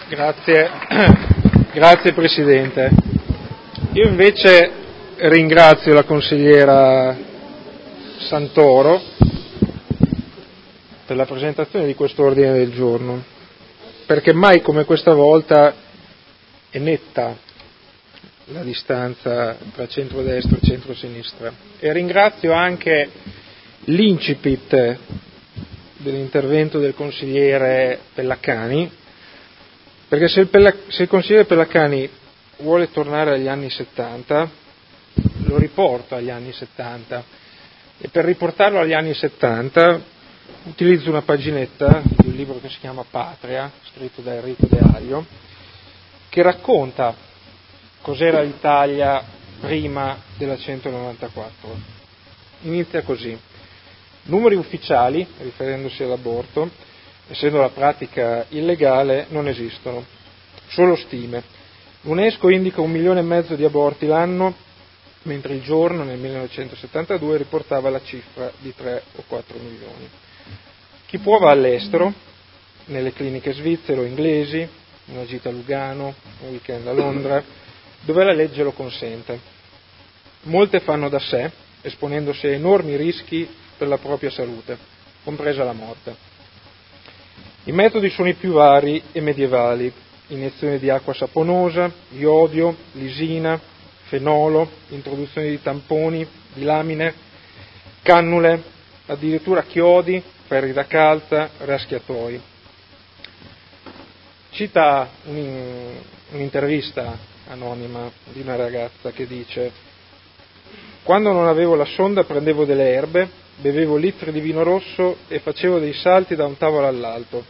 Grazie, grazie Presidente. Io invece ringrazio la consigliera Santoro per la presentazione di questo ordine del giorno, perché mai come questa volta è netta la distanza tra centrodestra e centrosinistra. E ringrazio anche l'incipit dell'intervento del consigliere Pellacani, perché se il consigliere Pellacani vuole tornare agli anni 70, lo riporto agli anni 70, e per riportarlo agli anni 70 utilizzo una paginetta di un libro che si chiama Patria, scritto da Enrico De Aglio, che racconta cos'era l'Italia prima della 194. Inizia così: numeri ufficiali, riferendosi all'aborto, essendo la pratica illegale, non esistono, solo stime. L'UNESCO indica 1,5 milioni di aborti l'anno, mentre il giorno, nel 1972, riportava la cifra di 3 o 4 milioni. Chi può va all'estero, nelle cliniche svizzere o inglesi, una gita a Lugano, un weekend a Londra, dove la legge lo consente. Molte fanno da sé, esponendosi a enormi rischi per la propria salute, compresa la morte. I metodi sono i più vari e medievali: iniezione di acqua saponosa, iodio, lisina, fenolo, introduzione di tamponi, di lamine, cannule, addirittura chiodi, ferri da calza, raschiatoi. Cita un'intervista anonima di una ragazza che dice: quando non avevo la sonda prendevo delle erbe, bevevo litri di vino rosso e facevo dei salti da un tavolo all'altro.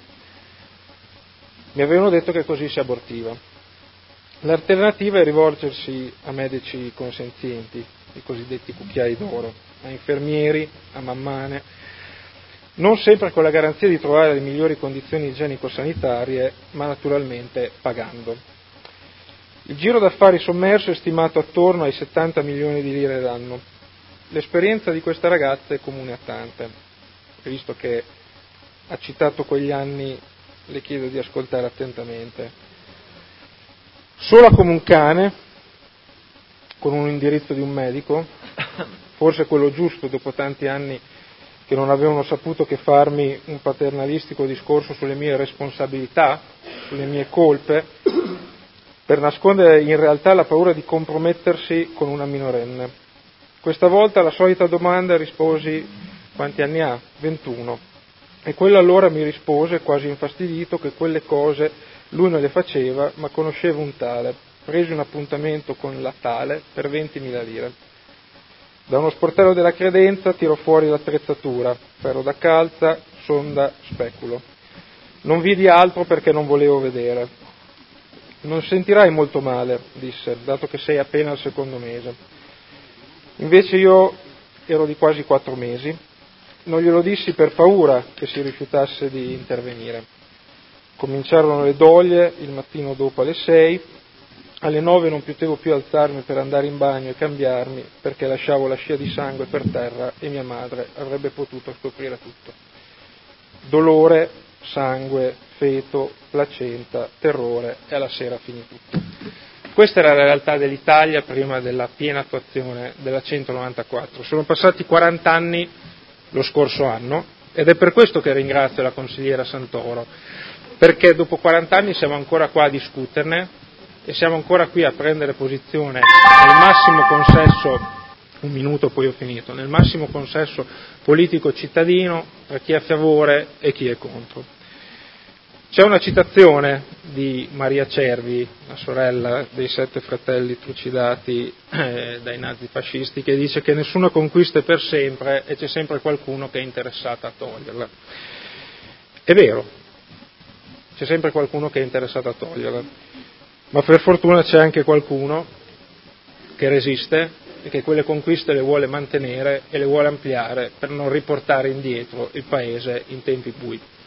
Mi avevano detto che così si abortiva. L'alternativa è rivolgersi a medici consenzienti, i cosiddetti cucchiai d'oro, a infermieri, a mammane, non sempre con la garanzia di trovare le migliori condizioni igienico-sanitarie, ma naturalmente pagando. Il giro d'affari sommerso è stimato attorno ai 70 milioni di lire l'anno. L'esperienza di questa ragazza è comune a tante. Visto che ha citato quegli anni, le chiedo di ascoltare attentamente. Sola come un cane, con un indirizzo di un medico, forse quello giusto dopo tanti anni che non avevano saputo che farmi un paternalistico discorso sulle mie responsabilità, sulle mie colpe, per nascondere in realtà la paura di compromettersi con una minorenne. Questa volta alla solita domanda risposi: quanti anni ha? 21. E quello allora mi rispose, quasi infastidito, che quelle cose lui non le faceva, ma conosceva un tale. Presi un appuntamento con la tale per 20.000 lire. Da uno sportello della credenza tirò fuori l'attrezzatura: ferro da calza, sonda, speculo. Non vidi altro perché non volevo vedere. Non sentirai molto male, disse, dato che sei appena al secondo mese. Invece io ero di quasi 4 mesi. Non glielo dissi per paura che si rifiutasse di intervenire. Cominciarono le doglie il mattino dopo alle 6. Alle 9 non potevo più alzarmi per andare in bagno e cambiarmi, perché lasciavo la scia di sangue per terra e mia madre avrebbe potuto scoprire tutto. Dolore, sangue, feto, placenta, terrore, e alla sera finì tutto. Questa era la realtà dell'Italia prima della piena attuazione della 194. Sono passati 40 anni lo scorso anno, ed è per questo che ringrazio la consigliera Santoro, perché dopo 40 anni siamo ancora qua a discuterne e siamo ancora qui a prendere posizione nel massimo consesso, un minuto poi ho finito, nel massimo consesso politico cittadino tra chi è a favore e chi è contro. C'è una citazione di Maria Cervi, la sorella dei 7 fratelli trucidati dai nazifascisti, che dice che nessuna conquista è per sempre e c'è sempre qualcuno che è interessato a toglierla. È vero, c'è sempre qualcuno che è interessato a toglierla, ma per fortuna c'è anche qualcuno che resiste e che quelle conquiste le vuole mantenere e le vuole ampliare per non riportare indietro il Paese in tempi bui.